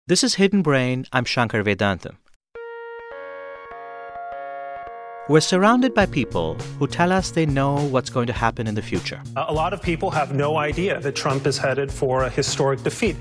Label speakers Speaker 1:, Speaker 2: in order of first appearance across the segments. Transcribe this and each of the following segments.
Speaker 1: This is Hidden Brain. I'm Shankar Vedantam. We're surrounded by people who tell us they know what's going to happen in the future.
Speaker 2: A lot of people have no idea that Trump is headed for a historic defeat.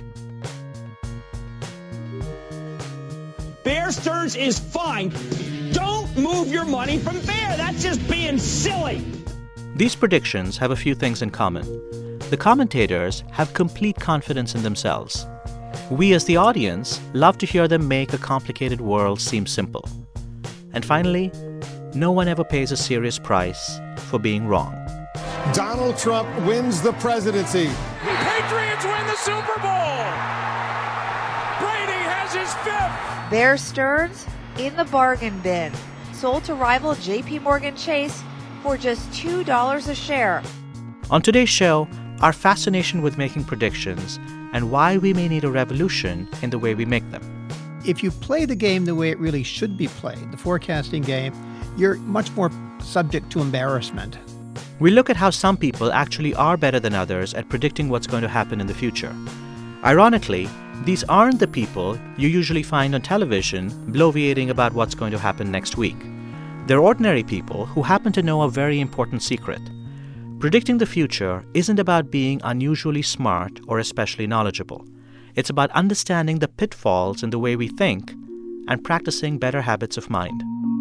Speaker 3: Bear Stearns is fine. Don't move your money from Bear. That's just being silly.
Speaker 1: These predictions have a few things in common. The commentators have complete confidence in themselves. We as the audience love to hear them make a complicated world seem simple. And finally, no one ever pays a serious price for being wrong.
Speaker 4: Donald Trump wins the presidency.
Speaker 5: Patriots win the Super Bowl. Brady has his fifth.
Speaker 6: Bear Stearns in the bargain bin. Sold to rival J.P. Morgan Chase for just $2 a share.
Speaker 1: On today's show, our fascination with making predictions and why we may need a revolution in the way we make them.
Speaker 7: If you play the game the way it really should be played, the forecasting game, you're much more subject to embarrassment.
Speaker 1: We look at how some people actually are better than others at predicting what's going to happen in the future. Ironically, these aren't the people you usually find on television bloviating about what's going to happen next week. They're ordinary people who happen to know a very important secret. Predicting the future isn't about being unusually smart or especially knowledgeable. It's about understanding the pitfalls in the way we think and practicing better habits of mind.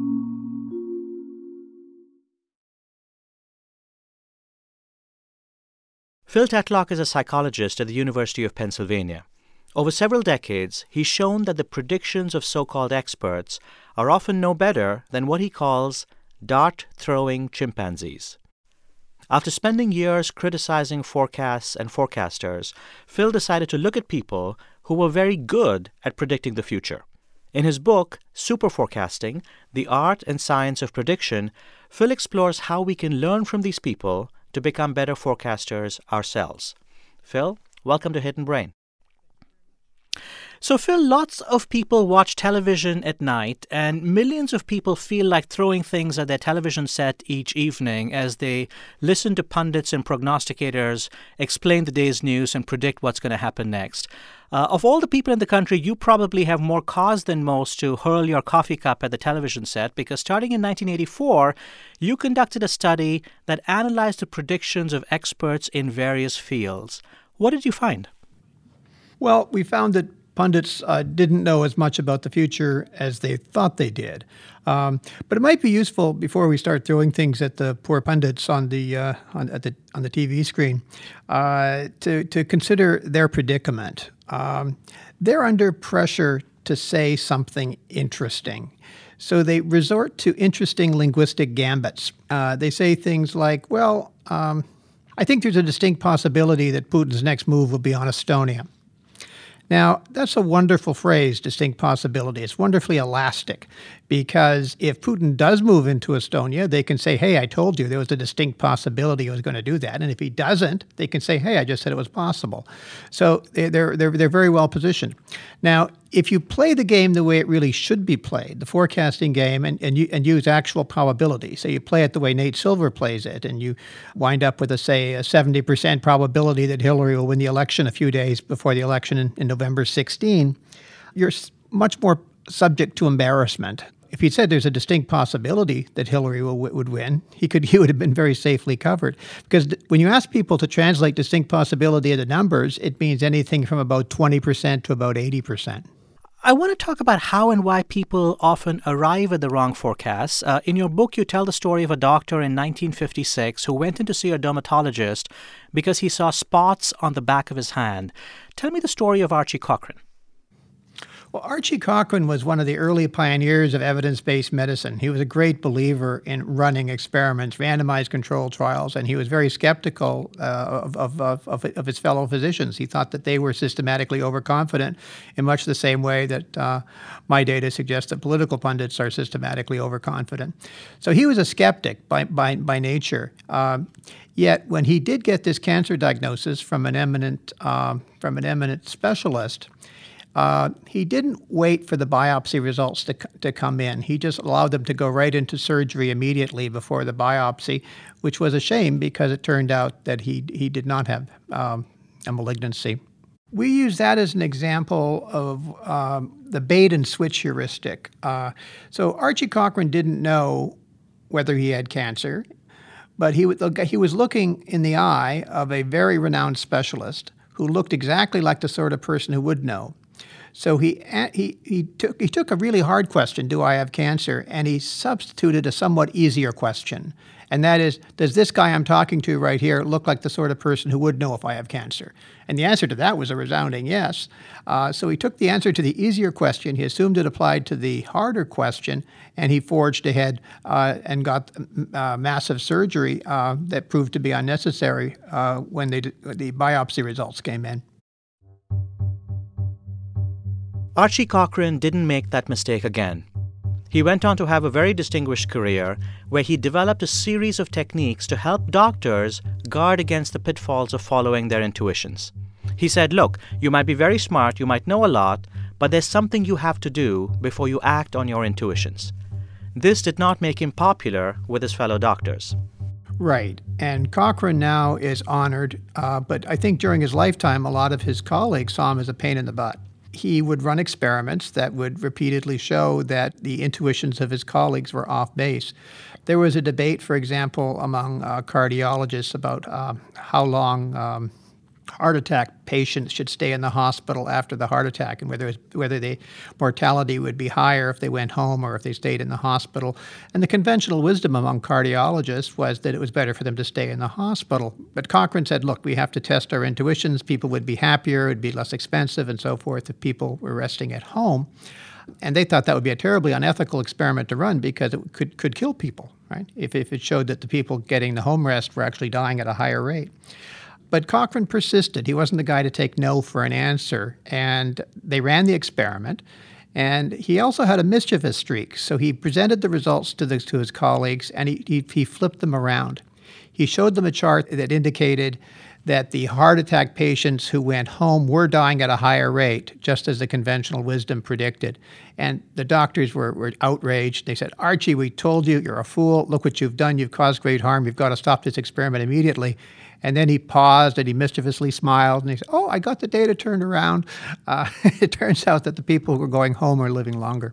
Speaker 1: Phil Tetlock is a psychologist at the University of Pennsylvania. Over several decades, he's shown that the predictions of so-called experts are often no better than what he calls dart-throwing chimpanzees. After spending years criticizing forecasts and forecasters, Phil decided to look at people who were very good at predicting the future. In his book, Super Forecasting: The Art and Science of Prediction, Phil explores how we can learn from these people to become better forecasters ourselves. Phil, welcome to Hidden Brain. So, Phil, lots of people watch television at night, and millions of people feel like throwing things at their television set each evening as they listen to pundits and prognosticators explain the day's news and predict what's going to happen next. Of all the people in the country, you probably have more cause than most to hurl your coffee cup at the television set, because starting in 1984, you conducted a study that analyzed the predictions of experts in various fields. What did you find?
Speaker 7: Well, we found that pundits didn't know as much about the future as they thought they did. But it might be useful, before we start throwing things at the poor pundits on the TV screen, to consider their predicament. They're under pressure to say something interesting. So they resort to interesting linguistic gambits. They say things like, well, I think there's a distinct possibility that Putin's next move will be on Estonia. Now, that's a wonderful phrase, distinct possibility. It's wonderfully elastic, because if Putin does move into Estonia, they can say, hey, I told you there was a distinct possibility he was going to do that. And if he doesn't, they can say, hey, I just said it was possible. So they're very well positioned. Now, if you play the game the way it really should be played, the forecasting game, and use actual probability, so you play it the way Nate Silver plays it, and you wind up with, a 70% probability that Hillary will win the election a few days before the election in November 16, you're much more subject to embarrassment. If he'd said there's a distinct possibility that Hillary would win, he would have been very safely covered. Because when you ask people to translate distinct possibility into numbers, it means anything from about 20% to about 80%.
Speaker 1: I want to talk about how and why people often arrive at the wrong forecasts. In your book, you tell the story of a doctor in 1956 who went in to see a dermatologist because he saw spots on the back of his hand. Tell me the story of Archie Cochrane.
Speaker 7: Well, Archie Cochrane was one of the early pioneers of evidence-based medicine. He was a great believer in running experiments, randomized controlled trials, and he was very skeptical of his fellow physicians. He thought that they were systematically overconfident in much the same way that my data suggests that political pundits are systematically overconfident. So he was a skeptic by nature. Yet when he did get this cancer diagnosis from an eminent specialist, he didn't wait for the biopsy results to come in. He just allowed them to go right into surgery immediately before the biopsy, which was a shame because it turned out that he did not have a malignancy. We use that as an example of the bait and switch heuristic. So Archie Cochrane didn't know whether he had cancer, but he was looking in the eye of a very renowned specialist who looked exactly like the sort of person who would know. So he took a really hard question, do I have cancer, and he substituted a somewhat easier question. And that is, does this guy I'm talking to right here look like the sort of person who would know if I have cancer? And the answer to that was a resounding yes. So he took the answer to the easier question, he assumed it applied to the harder question, and he forged ahead and got massive surgery that proved to be unnecessary when the biopsy results came in.
Speaker 1: Archie Cochrane didn't make that mistake again. He went on to have a very distinguished career where he developed a series of techniques to help doctors guard against the pitfalls of following their intuitions. He said, look, you might be very smart, you might know a lot, but there's something you have to do before you act on your intuitions. This did not make him popular with his fellow doctors.
Speaker 7: Right. And Cochrane now is honored, but I think during his lifetime, a lot of his colleagues saw him as a pain in the butt. He would run experiments that would repeatedly show that the intuitions of his colleagues were off base. There was a debate, for example, among cardiologists about how long heart attack patients should stay in the hospital after the heart attack and whether the mortality would be higher if they went home or if they stayed in the hospital. And the conventional wisdom among cardiologists was that it was better for them to stay in the hospital. But Cochrane said, look, we have to test our intuitions. People would be happier, it would be less expensive and so forth if people were resting at home. And they thought that would be a terribly unethical experiment to run because it could kill people, right? If it showed that the people getting the home rest were actually dying at a higher rate. But Cochrane persisted. He wasn't the guy to take no for an answer. And they ran the experiment. And he also had a mischievous streak. So he presented the results to his colleagues, and he flipped them around. He showed them a chart that indicated that the heart attack patients who went home were dying at a higher rate, just as the conventional wisdom predicted. And the doctors were outraged. They said, Archie, we told you, you're a fool. Look what you've done. You've caused great harm. You've got to stop this experiment immediately. And then he paused and he mischievously smiled and he said, oh, I got the data turned around. It turns out that the people who were going home are living longer.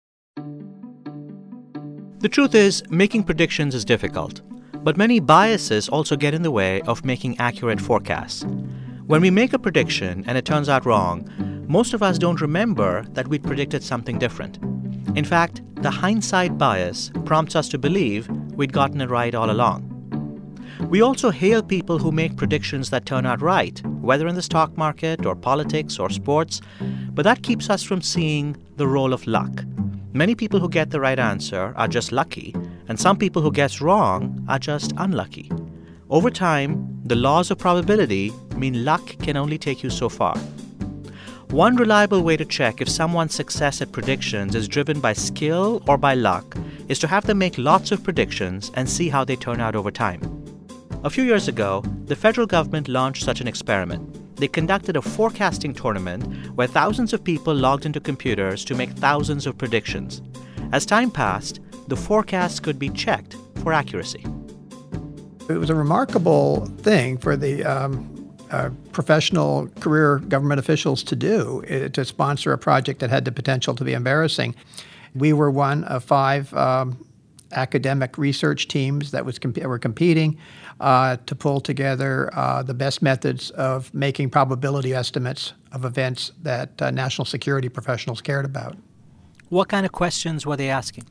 Speaker 1: The truth is, making predictions is difficult, but many biases also get in the way of making accurate forecasts. When we make a prediction and it turns out wrong, most of us don't remember that we'd predicted something different. In fact, the hindsight bias prompts us to believe we'd gotten it right all along. We also hail people who make predictions that turn out right, whether in the stock market or politics or sports, but that keeps us from seeing the role of luck. Many people who get the right answer are just lucky, and some people who guess wrong are just unlucky. Over time, the laws of probability mean luck can only take you so far. One reliable way to check if someone's success at predictions is driven by skill or by luck is to have them make lots of predictions and see how they turn out over time. A few years ago, the federal government launched such an experiment. They conducted a forecasting tournament where thousands of people logged into computers to make thousands of predictions. As time passed, the forecasts could be checked for accuracy.
Speaker 7: It was a remarkable thing for the professional career government officials to do, to sponsor a project that had the potential to be embarrassing. We were one of 5 academic research teams that were competing to pull together the best methods of making probability estimates of events that national security professionals cared about.
Speaker 8: What kind of questions were they asking?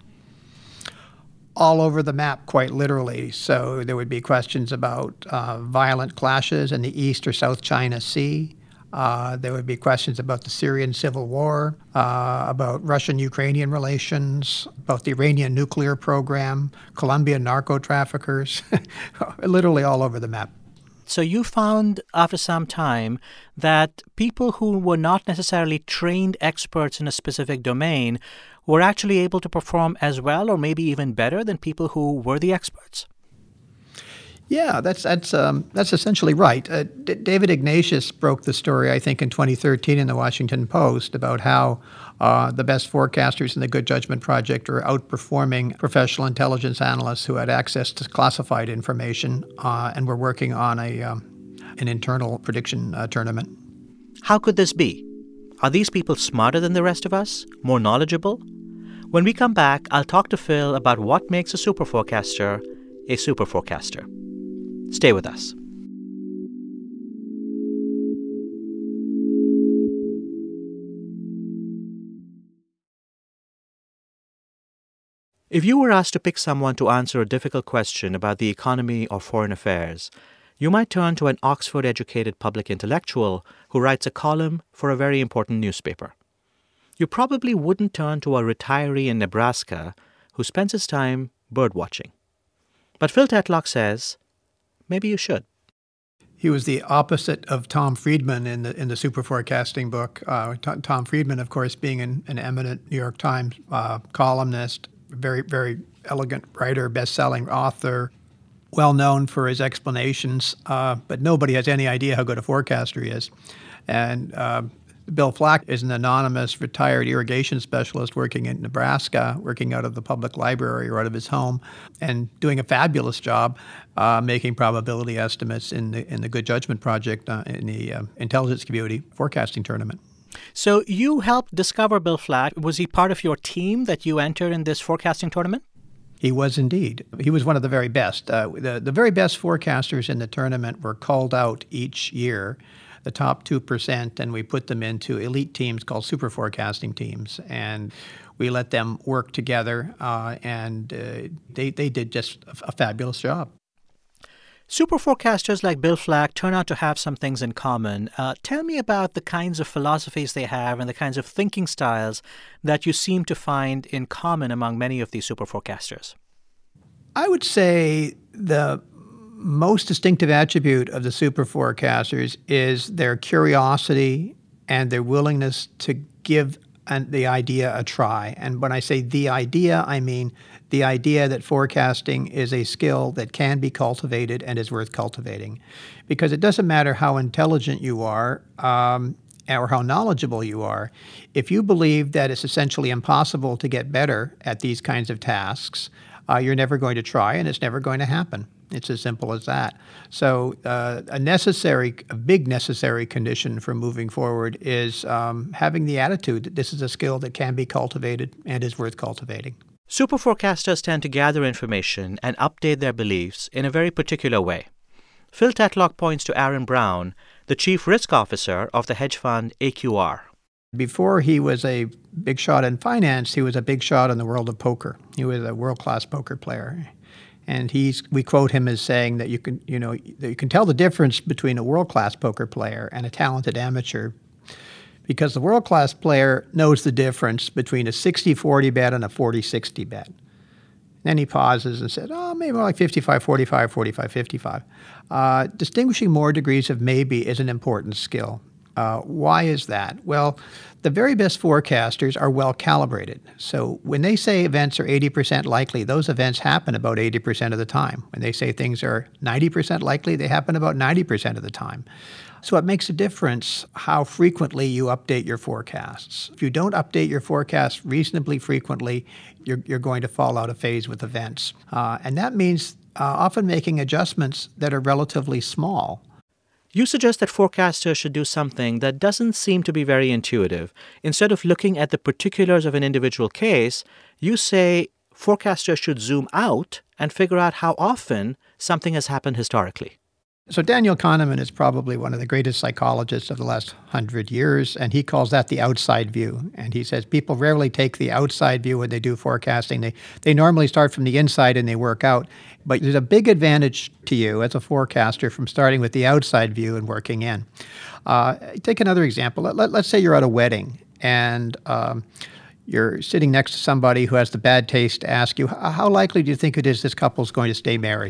Speaker 7: All over the map, quite literally. So there would be questions about violent clashes in the East or South China Sea. There would be questions about the Syrian civil war, about Russian-Ukrainian relations, about the Iranian nuclear program, Colombian narco-traffickers, literally all over the map.
Speaker 8: So you found after some time that people who were not necessarily trained experts in a specific domain were actually able to perform as well or maybe even better than people who were the experts.
Speaker 7: Yeah, that's essentially right. David Ignatius broke the story, I think, in 2013 in the Washington Post about how the best forecasters in the Good Judgment Project are outperforming professional intelligence analysts who had access to classified information and were working on an internal prediction tournament.
Speaker 1: How could this be? Are these people smarter than the rest of us? More knowledgeable? When we come back, I'll talk to Phil about what makes a superforecaster a superforecaster. Stay with us. If you were asked to pick someone to answer a difficult question about the economy or foreign affairs, you might turn to an Oxford-educated public intellectual who writes a column for a very important newspaper. You probably wouldn't turn to a retiree in Nebraska who spends his time birdwatching. But Phil Tetlock says, maybe you should.
Speaker 7: He was the opposite of Tom Friedman in the superforecasting book. Tom Friedman, of course, being an eminent New York Times columnist, very, very elegant writer, best-selling author, well-known for his explanations, but nobody has any idea how good a forecaster he is. And Bill Flack is an anonymous retired irrigation specialist working in Nebraska, working out of the public library or out of his home, and doing a fabulous job making probability estimates in the Good Judgment Project in the intelligence community forecasting tournament.
Speaker 8: So you helped discover Bill Flack. Was he part of your team that you entered in this forecasting tournament?
Speaker 7: He was indeed. He was one of the very best. The very best forecasters in the tournament were called out each year, the top 2%, and we put them into elite teams called super forecasting teams. And we let them work together, and they did just a fabulous job.
Speaker 8: Super forecasters like Bill Flack turn out to have some things in common. Tell me about the kinds of philosophies they have and the kinds of thinking styles that you seem to find in common among many of these super forecasters.
Speaker 7: I would say the most distinctive attribute of the super forecasters is their curiosity and their willingness to give the idea a try. And when I say the idea, I mean the idea that forecasting is a skill that can be cultivated and is worth cultivating. Because it doesn't matter how intelligent you are or how knowledgeable you are, if you believe that it's essentially impossible to get better at these kinds of tasks, you're never going to try and it's never going to happen. It's as simple as that. So a big necessary condition for moving forward is having the attitude that this is a skill that can be cultivated and is worth cultivating.
Speaker 1: Super forecasters tend to gather information and update their beliefs in a very particular way. Phil Tetlock points to Aaron Brown, the chief risk officer of the hedge fund AQR.
Speaker 7: Before he was a big shot in finance, he was a big shot in the world of poker. He was a world-class poker player. And we quote him as saying that you can tell the difference between a world-class poker player and a talented amateur, because the world-class player knows the difference between a 60-40 bet and a 40-60 bet. Then he pauses and said, maybe more like 55-45, 45-55. Distinguishing more degrees of maybe is an important skill. Why is that? Well, the very best forecasters are well calibrated. So when they say events are 80% likely, those events happen about 80% of the time. When they say things are 90% likely, they happen about 90% of the time. So it makes a difference how frequently you update your forecasts. If you don't update your forecasts reasonably frequently, you're going to fall out of phase with events. And that means often making adjustments that are relatively small.
Speaker 1: You suggest that forecasters should do something that doesn't seem to be very intuitive. Instead of looking at the particulars of an individual case, you say forecasters should zoom out and figure out how often something has happened historically.
Speaker 7: So Daniel Kahneman is probably one of the greatest psychologists of the last 100 years, and he calls that the outside view. And he says people rarely take the outside view when they do forecasting. They normally start from the inside and they work out. But there's a big advantage to you as a forecaster from starting with the outside view and working in. Take another example. Let's say you're at a wedding and you're sitting next to somebody who has the bad taste to ask you, how likely do you think it is this couple's going to stay married?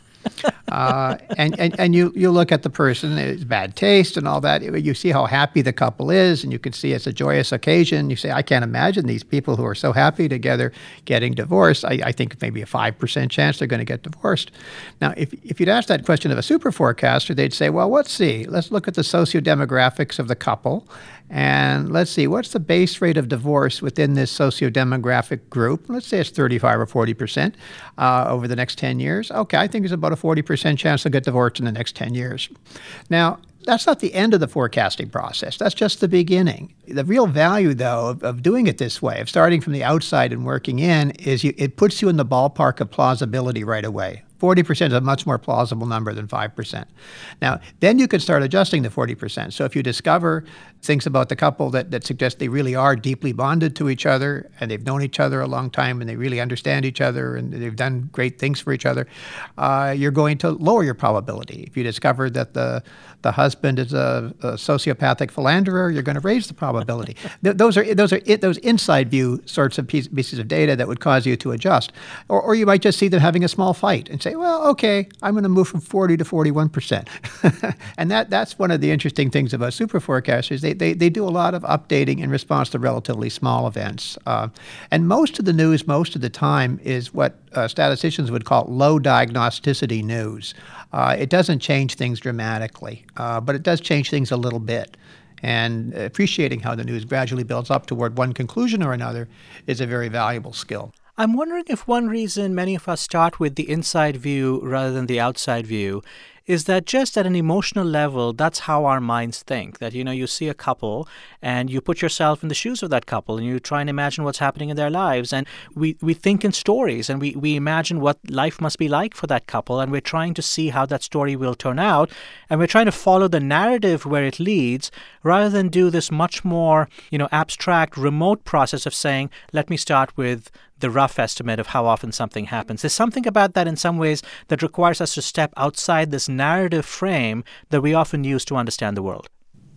Speaker 7: And you look at the person, it's bad taste and all that. You see how happy the couple is, and you can see it's a joyous occasion. You say, I can't imagine these people who are so happy together getting divorced. I think maybe a 5% chance they're going to get divorced. Now, if you'd ask that question of a super forecaster, they'd say, well, let's look at the sociodemographics of the couple. And let's see, what's the base rate of divorce within this sociodemographic group? Let's say it's 35 or 40% over the next 10 years. Okay, I think there's about a 40% chance they'll get divorced in the next 10 years. Now, That's not the end of the forecasting process. That's just the beginning. The real value, though, of doing it this way, of starting from the outside and working in, is it puts you in the ballpark of plausibility right away. 40% is a much more plausible number than 5%. Now, then you can start adjusting the 40%. So if you discover things about the couple that suggest they really are deeply bonded to each other and they've known each other a long time and they really understand each other and they've done great things for each other, you're going to lower your probability. If you discover that the husband is a sociopathic philanderer, you're going to raise the probability. Those are those inside view sorts of pieces of data that would cause you to adjust. Or you might just see them having a small fight and say, well, okay, I'm going to move from 40 to 41%. And that's one of the interesting things about super forecasters. They do a lot of updating in response to relatively small events. And most of the news, most of the time, is what statisticians would call low diagnosticity news. It doesn't change things dramatically, but it does change things a little bit. And appreciating how the news gradually builds up toward one conclusion or another is a very valuable skill.
Speaker 8: I'm wondering if one reason many of us start with the inside view rather than the outside view is that just at an emotional level, that's how our minds think. That, you see a couple and you put yourself in the shoes of that couple and you try and imagine what's happening in their lives. And we think in stories and we imagine what life must be like for that couple. And we're trying to see how that story will turn out. And we're trying to follow the narrative where it leads rather than do this much more, abstract, remote process of saying, let me start with the rough estimate of how often something happens. There's something about that in some ways that requires us to step outside this narrative frame that we often use to understand the world.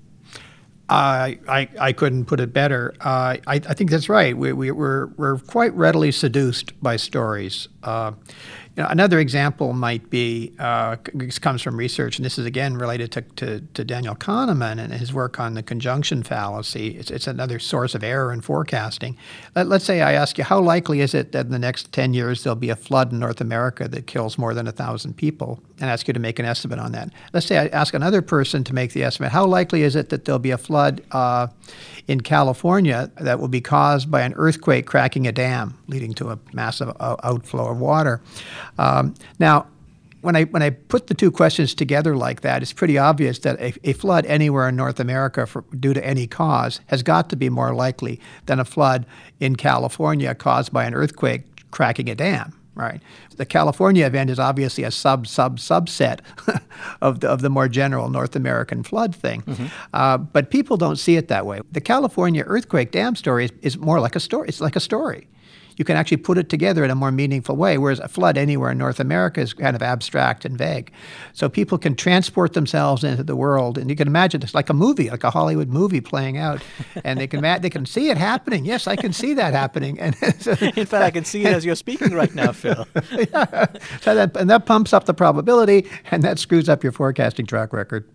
Speaker 7: I couldn't put it better. I think that's right. We're quite readily seduced by stories. Another example might be, this comes from research, and this is again related to Daniel Kahneman and his work on the conjunction fallacy. It's another source of error in forecasting. Let's say I ask you, how likely is it that in the next 10 years there'll be a flood in North America that kills more than 1,000 people? And ask you to make an estimate on that. Let's say I ask another person to make the estimate. How likely is it that there'll be a flood in California that will be caused by an earthquake cracking a dam, leading to a massive outflow of water? Now, when I put the two questions together like that, it's pretty obvious that a flood anywhere in North America due to any cause has got to be more likely than a flood in California caused by an earthquake cracking a dam. Right. The California event is obviously a subset of the more general North American flood thing. Mm-hmm. But people don't see it that way. The California earthquake dam story is more like a story. It's like a story. You can actually put it together in a more meaningful way, whereas a flood anywhere in North America is kind of abstract and vague. So people can transport themselves into the world, and you can imagine it's like a movie, like a Hollywood movie playing out, and they can see it happening. Yes, I can see that happening. And so,
Speaker 8: in fact, I can see it as you're speaking right now, Phil.
Speaker 7: Yeah. So that pumps up the probability, and that screws up your forecasting track record.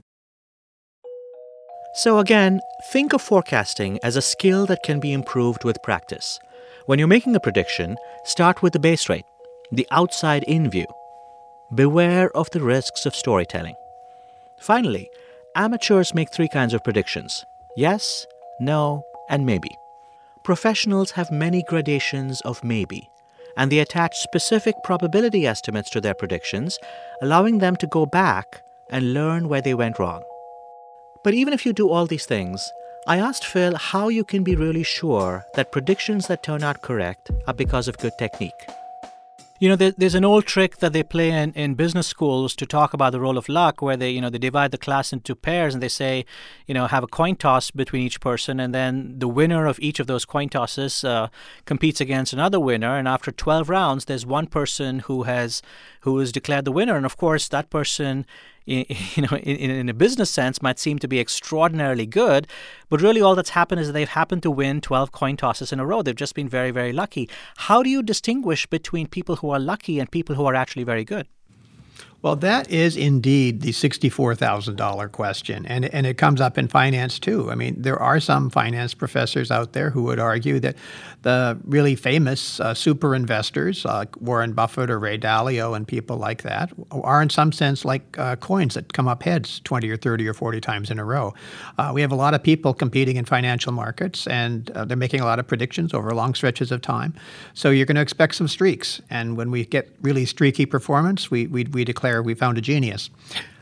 Speaker 1: So again, think of forecasting as a skill that can be improved with practice. When you're making a prediction, start with the base rate, the outside-in view. Beware of the risks of storytelling. Finally, amateurs make three kinds of predictions: yes, no, and maybe. Professionals have many gradations of maybe, and they attach specific probability estimates to their predictions, allowing them to go back and learn where they went wrong. But even if you do all these things, I asked Phil how you can be really sure that predictions that turn out correct are because of good technique.
Speaker 8: There's an old trick that they play in business schools to talk about the role of luck, where they divide the class into pairs and they say, have a coin toss between each person, and then the winner of each of those coin tosses competes against another winner. And after 12 rounds, there's one person who is declared the winner. And of course, that person, in a business sense, might seem to be extraordinarily good, but really all that's happened is they've happened to win 12 coin tosses in a row. They've just been very, very lucky. How do you distinguish between people who are lucky and people who are actually very good?
Speaker 7: Well, that is indeed the $64,000 question, and it comes up in finance too. I mean, there are some finance professors out there who would argue that the really famous super investors, like Warren Buffett or Ray Dalio and people like that, are in some sense like coins that come up heads 20 or 30 or 40 times in a row. We have a lot of people competing in financial markets, and they're making a lot of predictions over long stretches of time. So you're going to expect some streaks, and when we get really streaky performance, we declare we found a genius.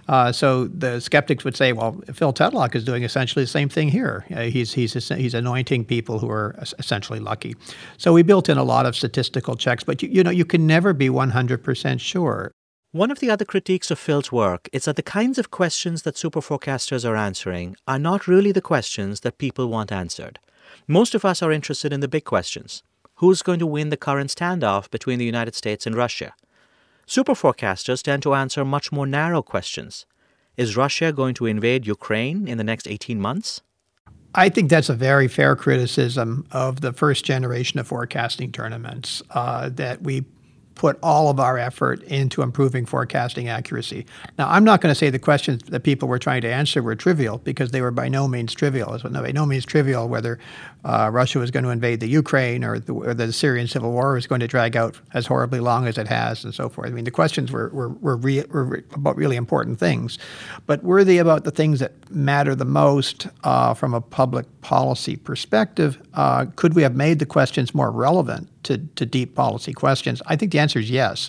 Speaker 7: So the skeptics would say, well, Phil Tetlock is doing essentially the same thing here. He's anointing people who are essentially lucky. So we built in a lot of statistical checks, but you can never be 100% sure.
Speaker 1: One of the other critiques of Phil's work is that the kinds of questions that superforecasters are answering are not really the questions that people want answered. Most of us are interested in the big questions. Who's going to win the current standoff between the United States and Russia? Superforecasters tend to answer much more narrow questions. Is Russia going to invade Ukraine in the next 18 months?
Speaker 7: I think that's a very fair criticism of the first generation of forecasting tournaments, that we put all of our effort into improving forecasting accuracy. Now, I'm not going to say the questions that people were trying to answer were trivial, because they were by no means trivial. It was by no means trivial whether Russia was going to invade the Ukraine or the Syrian civil war was going to drag out as horribly long as it has and so forth. I mean, the questions were about really important things. But were they about the things that matter the most from a public policy perspective? Could we have made the questions more relevant to deep policy questions? I think the answer is yes.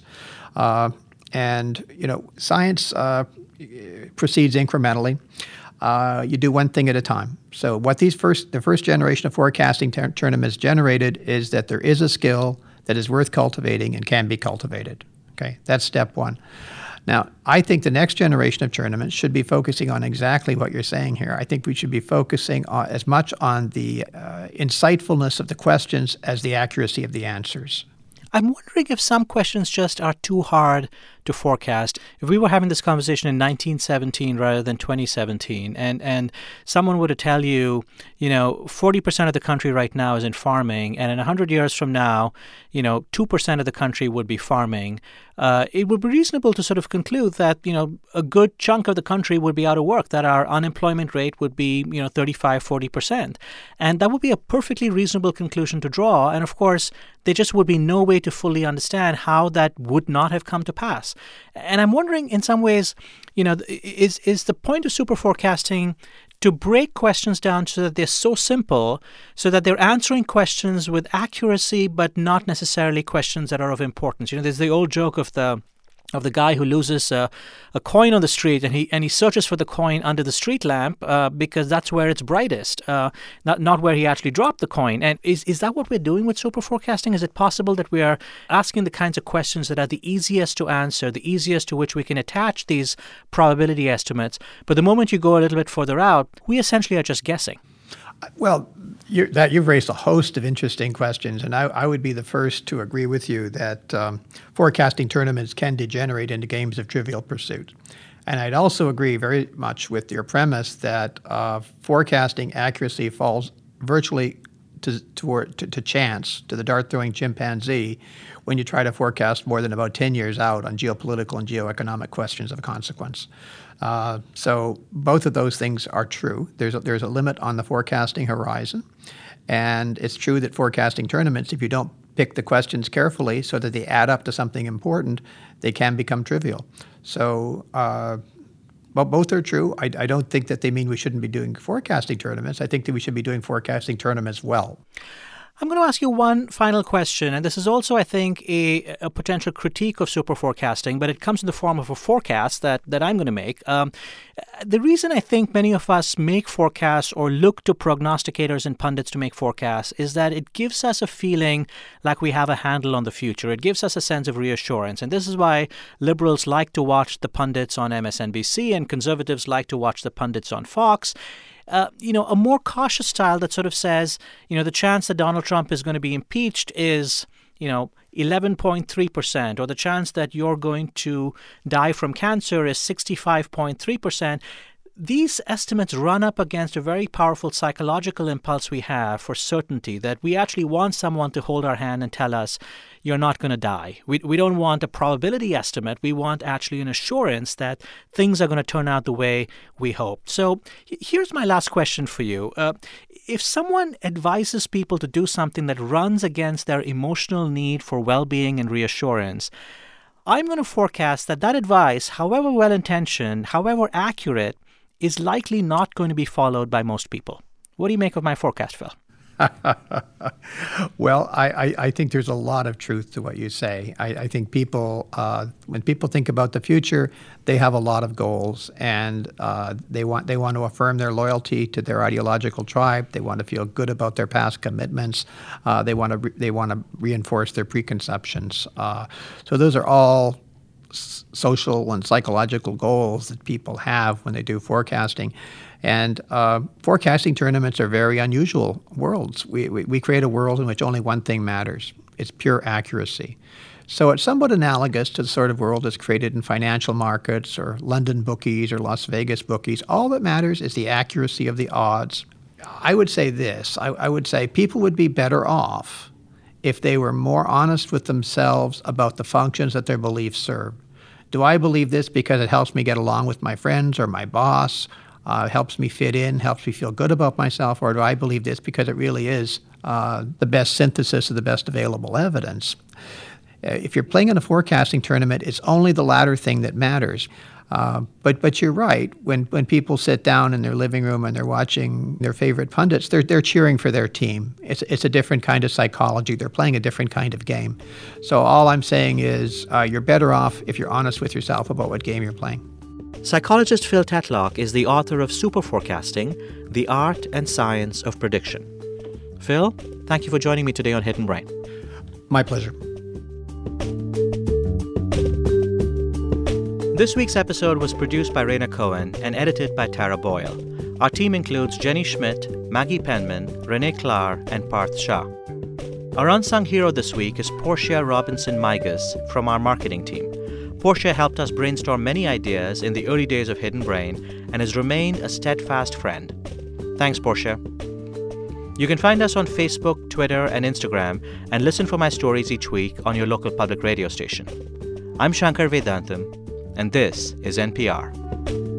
Speaker 7: And science proceeds incrementally. You do one thing at a time. So what the first generation of forecasting tournaments generated is that there is a skill that is worth cultivating and can be cultivated. Okay, that's step one. Now, I think the next generation of tournaments should be focusing on exactly what you're saying here. I think we should be focusing as much on the insightfulness of the questions as the accuracy of the answers.
Speaker 8: I'm wondering if some questions just are too hard to forecast. If we were having this conversation in 1917 rather than 2017, and someone were to tell you, 40% of the country right now is in farming, and in 100 years from now, 2% of the country would be farming, it would be reasonable to sort of conclude that, a good chunk of the country would be out of work, that our unemployment rate would be, 35, 40%. And that would be a perfectly reasonable conclusion to draw. And of course, there just would be no way to fully understand how that would not have come to pass. And I'm wondering, in some ways, is the point of super forecasting to break questions down so that they're so simple, so that they're answering questions with accuracy, but not necessarily questions that are of importance. There's the old joke of the guy who loses a coin on the street, and he searches for the coin under the street lamp because that's where it's brightest, not where he actually dropped the coin. And is that what we're doing with super forecasting? Is it possible that we are asking the kinds of questions that are the easiest to answer, the easiest to which we can attach these probability estimates, but the moment you go a little bit further out, we essentially are just guessing?
Speaker 7: Well, you've raised a host of interesting questions, and I would be the first to agree with you that forecasting tournaments can degenerate into games of Trivial Pursuit. And I'd also agree very much with your premise that forecasting accuracy falls virtually to chance, to the dart-throwing chimpanzee, when you try to forecast more than about 10 years out on geopolitical and geoeconomic questions of consequence. So both of those things are true. There's a limit on the forecasting horizon. And it's true that forecasting tournaments, if you don't pick the questions carefully so that they add up to something important, they can become trivial. So both are true. I don't think that they mean we shouldn't be doing forecasting tournaments. I think that we should be doing forecasting tournaments well.
Speaker 8: I'm going to ask you one final question, and this is also, I think, a potential critique of super forecasting, but it comes in the form of a forecast that I'm going to make. The reason I think many of us make forecasts or look to prognosticators and pundits to make forecasts is that it gives us a feeling like we have a handle on the future. It gives us a sense of reassurance, and this is why liberals like to watch the pundits on MSNBC and conservatives like to watch the pundits on Fox. A more cautious style that sort of says, the chance that Donald Trump is going to be impeached is, 11.3%, or the chance that you're going to die from cancer is 65.3%. These estimates run up against a very powerful psychological impulse we have for certainty, that we actually want someone to hold our hand and tell us, you're not going to die. We don't want a probability estimate. We want actually an assurance that things are going to turn out the way we hope. So here's my last question for you. If someone advises people to do something that runs against their emotional need for well-being and reassurance, I'm going to forecast that advice, however well-intentioned, however accurate, is likely not going to be followed by most people. What do you make of my forecast, Phil?
Speaker 7: Well, I think there's a lot of truth to what you say. I think people, when people think about the future, they have a lot of goals, and they want to affirm their loyalty to their ideological tribe. They want to feel good about their past commitments. They want to reinforce their preconceptions. So those are all social and psychological goals that people have when they do forecasting. And forecasting tournaments are very unusual worlds. We create a world in which only one thing matters. It's pure accuracy. So it's somewhat analogous to the sort of world that's created in financial markets or London bookies or Las Vegas bookies. All that matters is the accuracy of the odds. I would say this. I would say people would be better off if they were more honest with themselves about the functions that their beliefs serve. Do I believe this because it helps me get along with my friends or my boss, helps me fit in, helps me feel good about myself, or do I believe this because it really is the best synthesis of the best available evidence? If you're playing in a forecasting tournament, it's only the latter thing that matters. But you're right. When people sit down in their living room and they're watching their favorite pundits, they're cheering for their team. It's a different kind of psychology. They're playing a different kind of game. So all I'm saying is you're better off if you're honest with yourself about what game you're playing.
Speaker 1: Psychologist Phil Tetlock is the author of Super Forecasting, The Art and Science of Prediction. Phil, thank you for joining me today on Hidden Brain.
Speaker 7: My pleasure.
Speaker 1: This week's episode was produced by Raina Cohen and edited by Tara Boyle. Our team includes Jenny Schmidt, Maggie Penman, Renee Klahr, and Parth Shah. Our unsung hero this week is Portia Robinson-Migas from our marketing team. Portia helped us brainstorm many ideas in the early days of Hidden Brain and has remained a steadfast friend. Thanks, Portia. You can find us on Facebook, Twitter, and Instagram, and listen for my stories each week on your local public radio station. I'm Shankar Vedantam, and this is NPR.